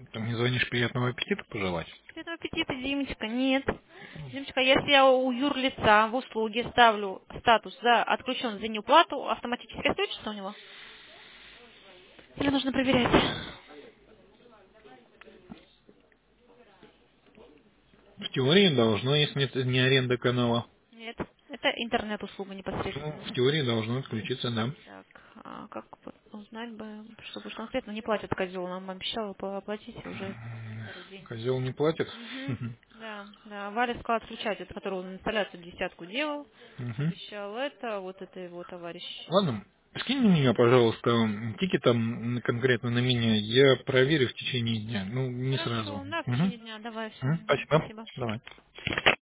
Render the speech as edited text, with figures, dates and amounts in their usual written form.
Ты мне звонишь приятного аппетита пожелать? Приятного аппетита, Димочка. Нет. Димочка, если я у юрлица в услуге ставлю статус за отключен за неуплату, автоматически отключится у него? Или нужно проверять? В теории должно, если это не аренда канала. Нет. Это интернет-услуга Ну, непосредственно. в теории должно отключиться, да. Так, а как вот узнать бы, чтобы уж конкретно не платят козел, нам обещала оплатить уже второй день. Козел не платит. Угу. Да, да. Валя сказала отключать, это который он инсталляцию десятку делал, Мгм. обещал это, вот это его товарищ. Ладно, скинь на меня, пожалуйста, тикетом конкретно на меня. Я проверю в течение дня. Ну, не сразу. Хорошо, да, в Мгм. течение дня, давай, все. Мгм. Спасибо. Спасибо. Давай.